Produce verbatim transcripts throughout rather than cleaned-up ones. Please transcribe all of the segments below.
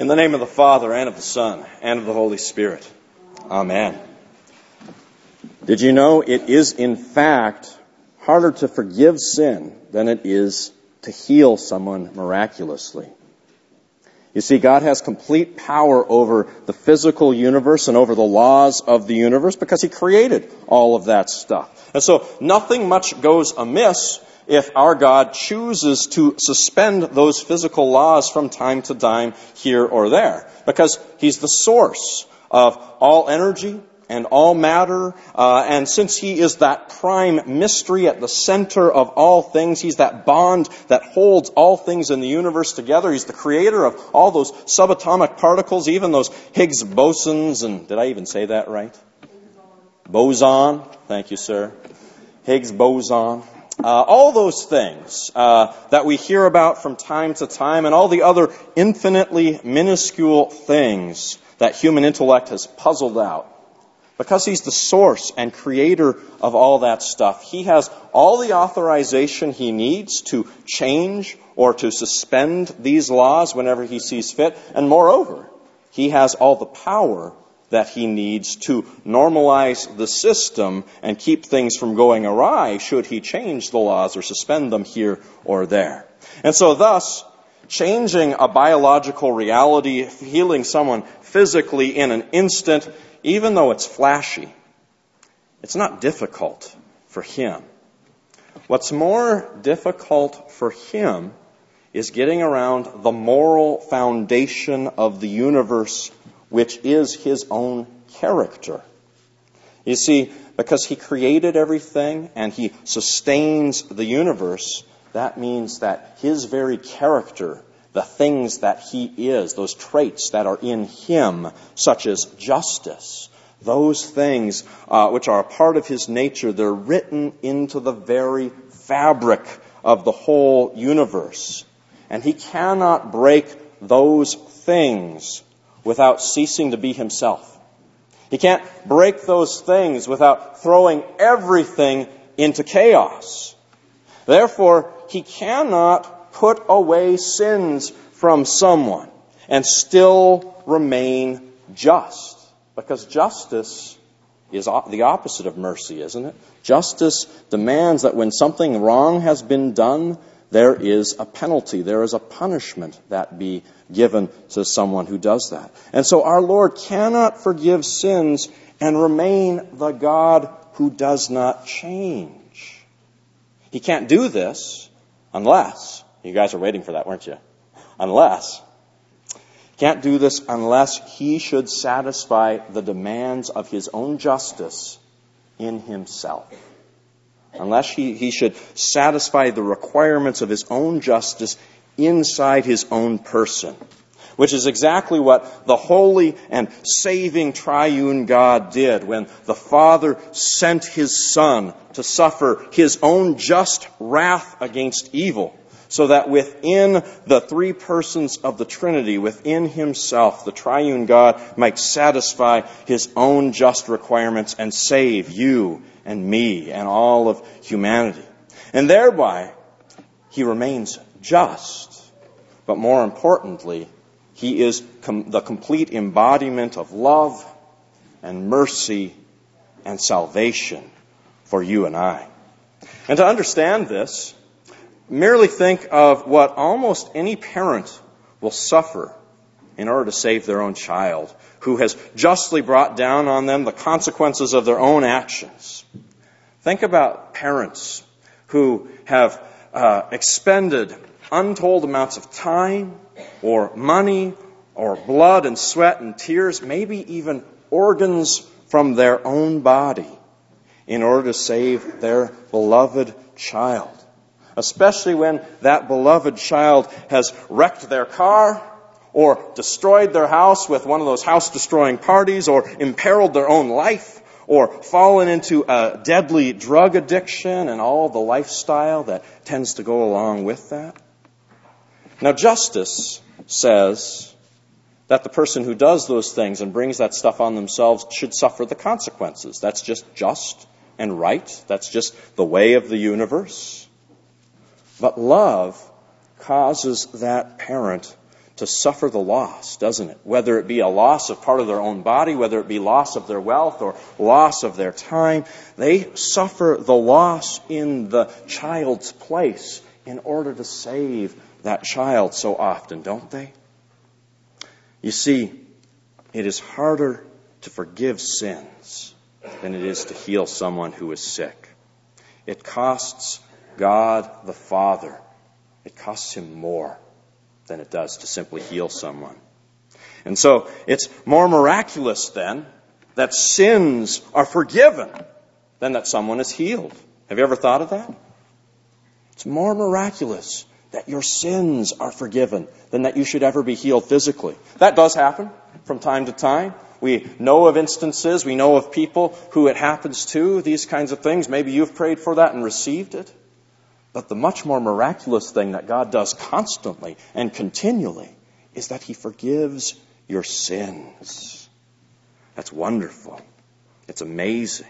In the name of the Father, and of the Son, and of the Holy Spirit. Amen. Did you know it is, in fact, harder to forgive sin than it is to heal someone miraculously? You see, God has complete power over the physical universe and over the laws of the universe because He created all of that stuff. And so nothing much goes amiss if our God chooses to suspend those physical laws from time to time here or there, because He's the source of all energy and all matter, uh, and since He is that prime mystery at the center of all things, He's that bond that holds all things in the universe together. He's the creator of all those subatomic particles, even those Higgs bosons, and did I even say that right? Boson. Thank you, sir. Higgs boson. Uh, all those things uh, that we hear about from time to time, and all the other infinitely minuscule things that human intellect has puzzled out. Because He's the source and creator of all that stuff, He has all the authorization He needs to change or to suspend these laws whenever He sees fit. And moreover, He has all the power that He needs to normalize the system and keep things from going awry should He change the laws or suspend them here or there. And so thus, changing a biological reality, healing someone physically in an instant, even though it's flashy, it's not difficult for Him. What's more difficult for Him is getting around the moral foundation of the universe, which is His own character. You see, because He created everything and He sustains the universe, that means that His very character, the things that He is, those traits that are in Him, such as justice, those things uh, which are a part of His nature, they're written into the very fabric of the whole universe. And He cannot break those things without ceasing to be Himself. He can't break those things without throwing everything into chaos. Therefore, He cannot put away sins from someone and still remain just. Because justice is the opposite of mercy, isn't it? Justice demands that when something wrong has been done, there is a penalty, there is a punishment that be given to someone who does that. And so our Lord cannot forgive sins and remain the God who does not change. He can't do this unless, you guys are waiting for that, weren't you? Unless, can't do this unless He should satisfy the demands of His own justice in Himself. Unless he, he should satisfy the requirements of His own justice inside His own person. Which is exactly what the holy and saving triune God did when the Father sent His Son to suffer His own just wrath against evil. So that within the three persons of the Trinity, within Himself, the triune God might satisfy His own just requirements and save you and me and all of humanity. And thereby, He remains just. But more importantly, He is com- the complete embodiment of love and mercy and salvation for you and I. And to understand this, merely think of what almost any parent will suffer in order to save their own child, who has justly brought down on them the consequences of their own actions. Think about parents who have uh, expended untold amounts of time or money or blood and sweat and tears, maybe even organs from their own body in order to save their beloved child. Especially when that beloved child has wrecked their car or destroyed their house with one of those house-destroying parties or imperiled their own life or fallen into a deadly drug addiction and all the lifestyle that tends to go along with that. Now, justice says that the person who does those things and brings that stuff on themselves should suffer the consequences. That's just just and right. That's just the way of the universe. But love causes that parent to suffer the loss, doesn't it? Whether it be a loss of part of their own body, whether it be loss of their wealth or loss of their time, they suffer the loss in the child's place in order to save that child so often, don't they? You see, it is harder to forgive sins than it is to heal someone who is sick. It costs God the Father, it costs Him more than it does to simply heal someone. And so it's more miraculous then that sins are forgiven than that someone is healed. Have you ever thought of that? It's more miraculous that your sins are forgiven than that you should ever be healed physically. That does happen from time to time. We know of instances, we know of people who it happens to, these kinds of things. Maybe you've prayed for that and received it. But the much more miraculous thing that God does constantly and continually is that He forgives your sins. That's wonderful. It's amazing.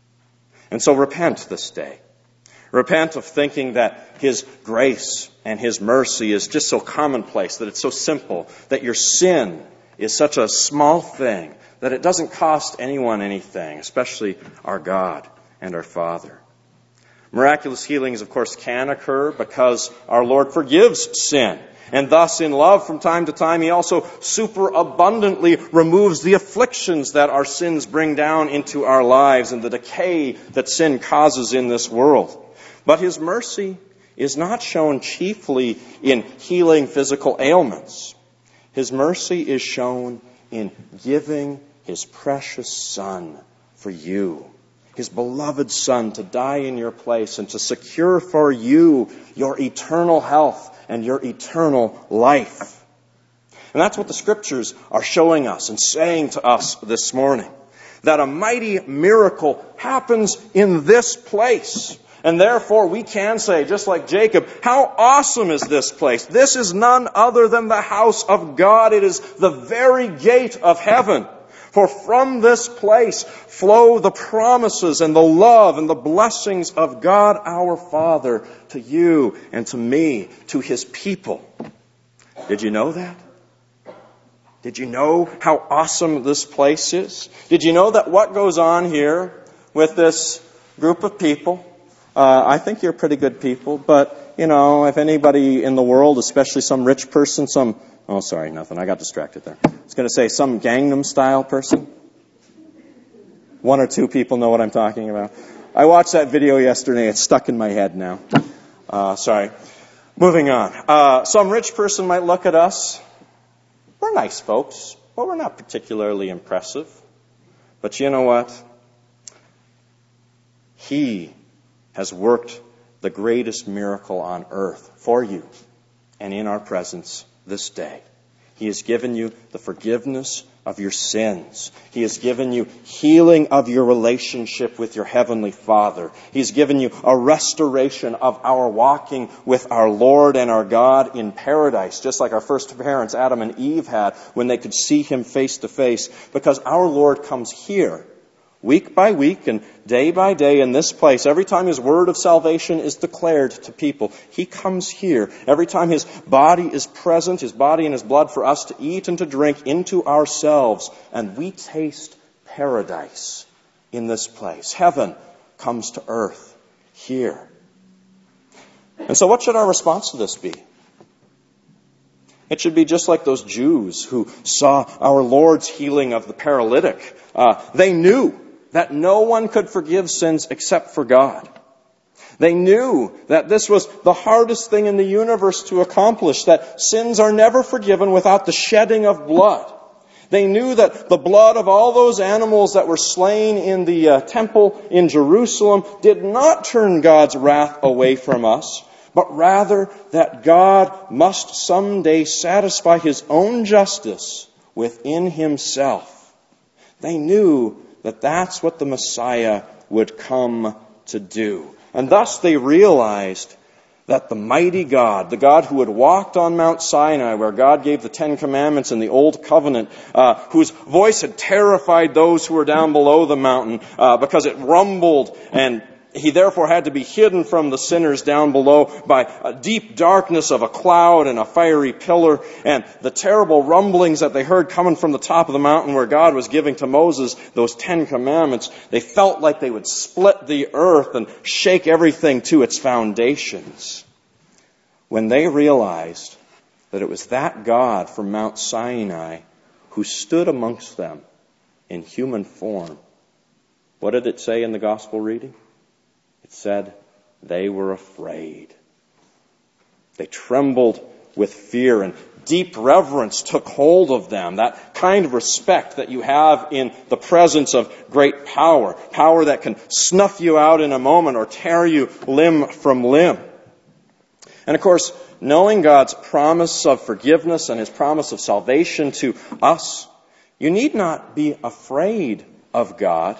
And so repent this day. Repent of thinking that His grace and His mercy is just so commonplace, that it's so simple, that your sin is such a small thing, that it doesn't cost anyone anything, especially our God and our Father. Miraculous healings, of course, can occur because our Lord forgives sin. And thus, in love, from time to time, He also superabundantly removes the afflictions that our sins bring down into our lives and the decay that sin causes in this world. But His mercy is not shown chiefly in healing physical ailments. His mercy is shown in giving His precious Son for you, His beloved Son, to die in your place and to secure for you your eternal health and your eternal life. And that's what the Scriptures are showing us and saying to us this morning. That a mighty miracle happens in this place. And therefore we can say, just like Jacob, how awesome is this place? This is none other than the house of God. It is the very gate of heaven. For from this place flow the promises and the love and the blessings of God our Father to you and to me, to His people. Did you know that? Did you know how awesome this place is? Did you know that what goes on here with this group of people, uh, I think you're pretty good people, but, you know, if anybody in the world, especially some rich person, some Oh, sorry, nothing. I got distracted there. I was going to say some Gangnam Style person. One or two people know what I'm talking about. I watched that video yesterday. It's stuck in my head now. Uh, sorry. Moving on. Uh, some rich person might look at us. We're nice folks, but we're not particularly impressive. But you know what? He has worked the greatest miracle on earth for you and in our presence this day. He has given you the forgiveness of your sins. He has given you healing of your relationship with your Heavenly Father. He's given you a restoration of our walking with our Lord and our God in paradise, just like our first parents, Adam and Eve, had when they could see Him face to face, because our Lord comes here week by week and day by day in this place. Every time His word of salvation is declared to people, He comes here. Every time His body is present, His body and His blood for us to eat and to drink into ourselves, and we taste paradise in this place. Heaven comes to earth here. And so what should our response to this be? It should be just like those Jews who saw our Lord's healing of the paralytic. Uh, they knew that no one could forgive sins except for God. They knew that this was the hardest thing in the universe to accomplish, that sins are never forgiven without the shedding of blood. They knew that the blood of all those animals that were slain in the uh, temple in Jerusalem did not turn God's wrath away from us, but rather that God must someday satisfy His own justice within Himself. They knew that that's what the Messiah would come to do. And thus they realized that the mighty God, the God who had walked on Mount Sinai, where God gave the Ten Commandments in the Old Covenant, uh, whose voice had terrified those who were down below the mountain uh, because it rumbled and he therefore had to be hidden from the sinners down below by a deep darkness of a cloud and a fiery pillar, and the terrible rumblings that they heard coming from the top of the mountain where God was giving to Moses those Ten Commandments. They felt like they would split the earth and shake everything to its foundations. When they realized that it was that God from Mount Sinai who stood amongst them in human form, what did it say in the gospel reading? It said they were afraid. They trembled with fear, and deep reverence took hold of them. That kind of respect that you have in the presence of great power. Power that can snuff you out in a moment or tear you limb from limb. And of course, knowing God's promise of forgiveness and His promise of salvation to us, you need not be afraid of God.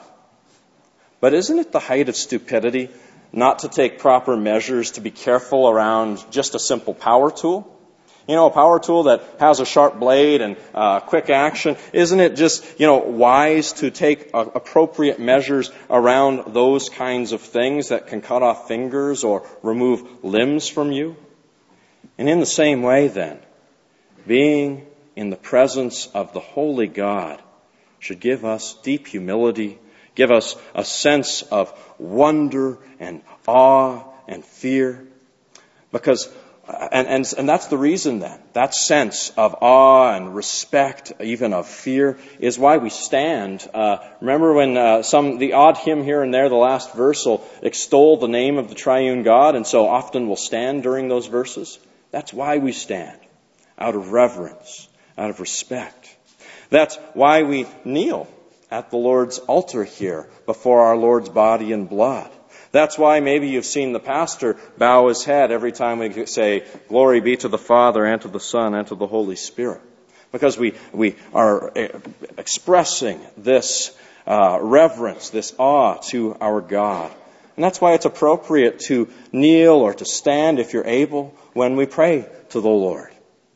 But isn't it the height of stupidity not to take proper measures to be careful around just a simple power tool? You know, a power tool that has a sharp blade and uh, quick action. Isn't it just, you know, wise to take uh, appropriate measures around those kinds of things that can cut off fingers or remove limbs from you? And in the same way then, being in the presence of the holy God should give us deep humility, give us a sense of wonder and awe and fear. Because, and, and, and that's the reason then, that sense of awe and respect, even of fear, is why we stand. Uh, remember when uh, some, the odd hymn here and there, the last verse will extol the name of the triune God, and so often we'll stand during those verses. That's why we stand, out of reverence, out of respect. That's why we kneel at the Lord's altar here before our Lord's body and blood. That's why maybe you've seen the pastor bow his head every time we say, "Glory be to the Father, and to the Son, and to the Holy Spirit." Because we, we are expressing this uh, reverence, this awe to our God. And that's why it's appropriate to kneel or to stand, if you're able, when we pray to the Lord.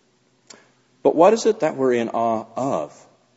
But what is it that we're in awe of?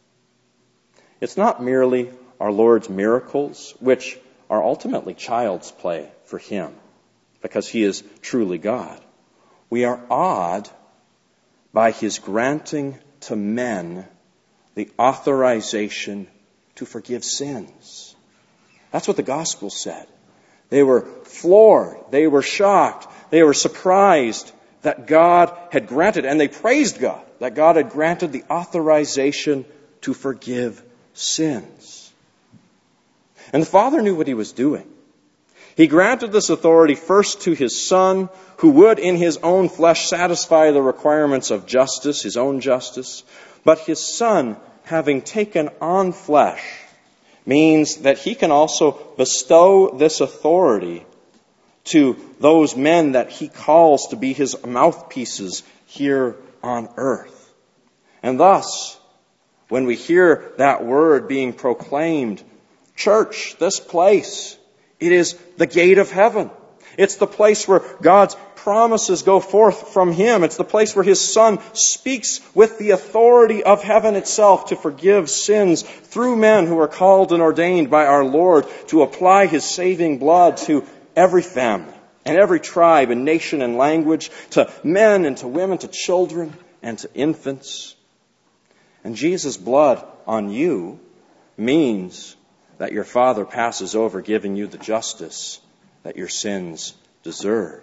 It's not merely our Lord's miracles, which are ultimately child's play for Him, because He is truly God. We are awed by His granting to men the authorization to forgive sins. That's what the gospel said. They were floored, they were shocked, they were surprised that God had granted, and they praised God, that God had granted the authorization to forgive sins. And the Father knew what He was doing. He granted this authority first to His Son, who would in His own flesh satisfy the requirements of justice, His own justice. But His Son, having taken on flesh, means that He can also bestow this authority to those men that He calls to be His mouthpieces here on earth. And thus, when we hear that word being proclaimed, church, this place, it is the gate of heaven. It's the place where God's promises go forth from Him. It's the place where His Son speaks with the authority of heaven itself to forgive sins through men who are called and ordained by our Lord to apply His saving blood to every family and every tribe and nation and language, to men and to women, to children and to infants. And Jesus' blood on you means that your Father passes over, giving you the justice that your sins deserve.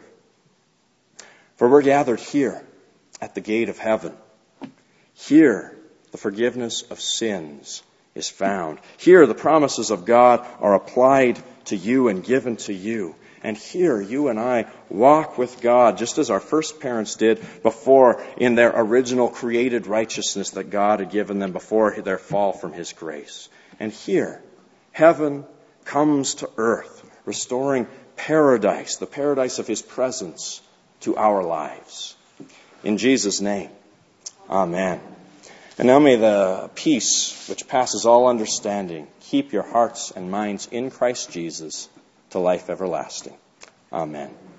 For we're gathered here at the gate of heaven. Here, the forgiveness of sins is found. Here, the promises of God are applied to you and given to you. And here, you and I walk with God just as our first parents did before, in their original created righteousness that God had given them before their fall from His grace. And here, heaven comes to earth, restoring paradise, the paradise of His presence, to our lives. In Jesus' name, amen. And now may the peace which passes all understanding keep your hearts and minds in Christ Jesus to life everlasting. Amen.